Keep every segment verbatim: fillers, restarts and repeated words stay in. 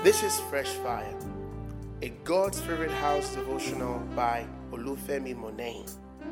This is Fresh Fire, a God's Favorite House devotional by Olufemi Monet.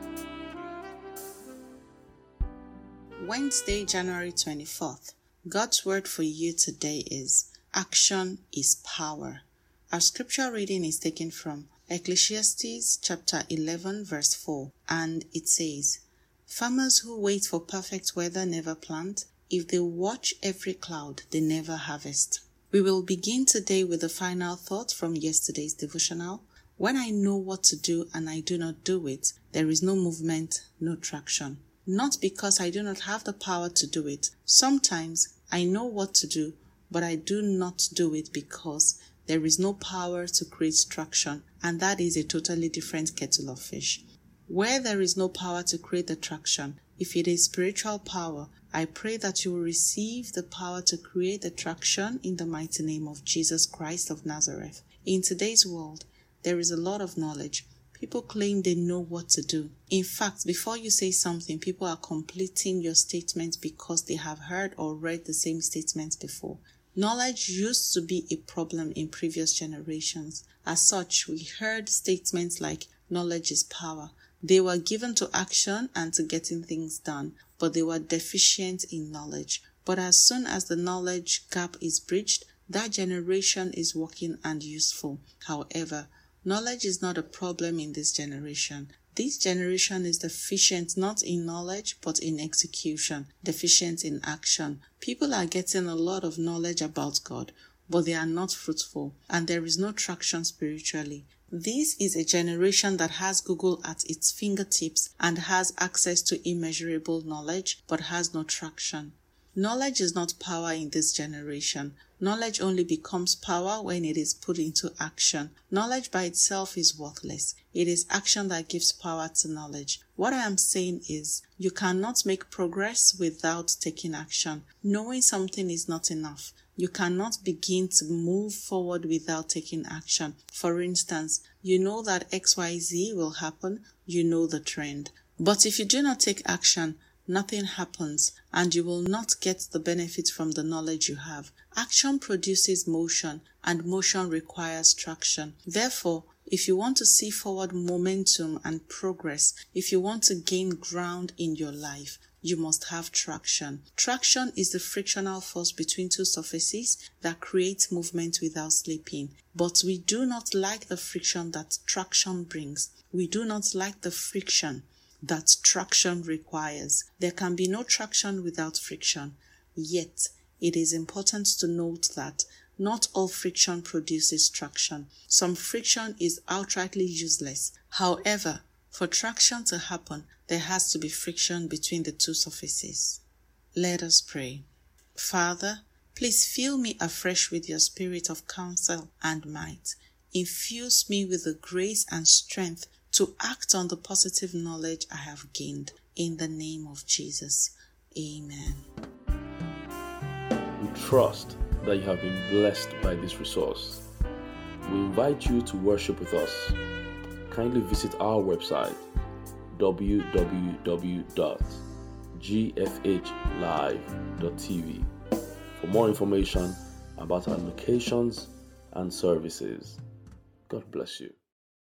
Wednesday, January twenty-fourth. God's word for you today is action is power. Our scripture reading is taken from Ecclesiastes chapter eleven verse four, and it says, "Farmers who wait for perfect weather never plant. If they watch every cloud, they never harvest." We will begin today with the final thought from yesterday's devotional. When I know what to do and I do not do it, there is no movement, no traction. Not because I do not have the power to do it. Sometimes I know what to do, but I do not do it because there is no power to create traction, and that is a totally different kettle of fish. Where there is no power to create the traction, if it is spiritual power, I pray that you will receive the power to create the traction in the mighty name of Jesus Christ of Nazareth. In today's world, there is a lot of knowledge. People claim they know what to do. In fact, before you say something, people are completing your statement because they have heard or read the same statements before. Knowledge used to be a problem in previous generations. As such, we heard statements like, knowledge is power. They were given to action and to getting things done, but they were deficient in knowledge. But as soon as the knowledge gap is bridged, that generation is working and useful. However, knowledge is not a problem in this generation. This generation is deficient not in knowledge, but in execution, deficient in action. People are getting a lot of knowledge about God, but they are not fruitful, and there is no traction spiritually. This is a generation that has Google at its fingertips and has access to immeasurable knowledge, but has no traction. Knowledge is not power in this generation. Knowledge only becomes power when it is put into action. Knowledge by itself is worthless. It is action that gives power to knowledge. What I am saying is, you cannot make progress without taking action. Knowing something is not enough. You cannot begin to move forward without taking action. For instance, you know that X Y Z will happen, you know the trend. But if you do not take action, nothing happens, and you will not get the benefit from the knowledge you have. Action produces motion, and motion requires traction. Therefore, if you want to see forward momentum and progress, if you want to gain ground in your life, you must have traction. Traction is the frictional force between two surfaces that creates movement without slipping. But we do not like the friction that traction brings. We do not like the friction that traction requires. There can be no traction without friction. Yet, it is important to note that not all friction produces traction. Some friction is outrightly useless. However, for traction to happen, there has to be friction between the two surfaces. Let us pray. Father, please fill me afresh with your spirit of counsel and might. Infuse me with the grace and strength to act on the positive knowledge I have gained. In the name of Jesus. Amen. We trust that you have been blessed by this resource. We invite you to worship with us. Kindly visit our website w w w dot g f h live dot t v for more information about our locations and services. God bless you.